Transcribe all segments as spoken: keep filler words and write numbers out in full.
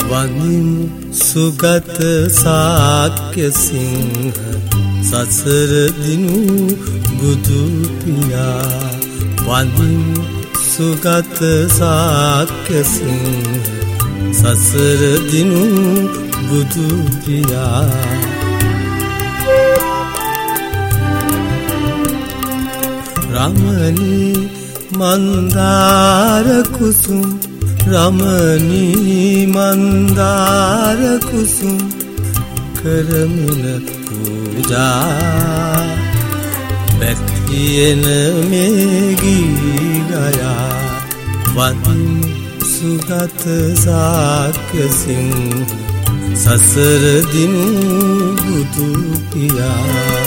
වඳිමු සුගත ශාක්‍ය සිංහ සසර දිනු බුදු පියා වඳිමු සුගත ශාක්‍ය සිංහ සසර දිනු බුදු පියා රමණී මන්දාර කුසුම් රමණී මන්දාර කුසුම් කරමුන පූජා බැතියන මේ ගී ගයා වඳිමු සුගත ශාක්‍ය සිංහ සසර දිනු බුදු පියා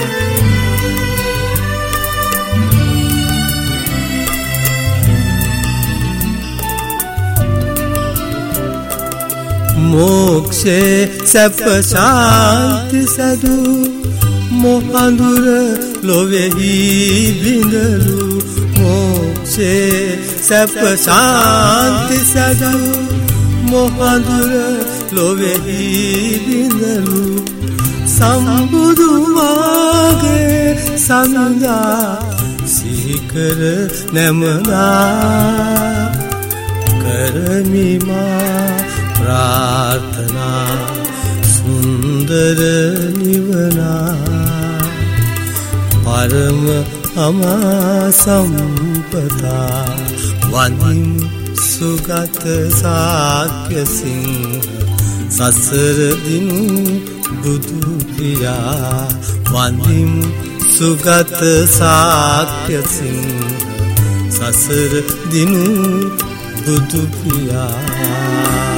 මොක්ෂේ සැප ශාන්ති සදු මොහඳුර ලොවෙහි බිඳලු මොක්ෂේ සැප ශාන්ති සදු මොහඳුර ලොවෙහි බිඳලු සම්බුදු මාගේ සඳා සිහිකර නැමදා කරමි මා प्रार्थना सुंदर निवना परम अमा संपदा वंदिमु सुगत शाक्य सिंह ससर दिनु बुदु प्रिया वंदिमु सुगत शाक्य सिंह ससर दिनु बुदु प्रिया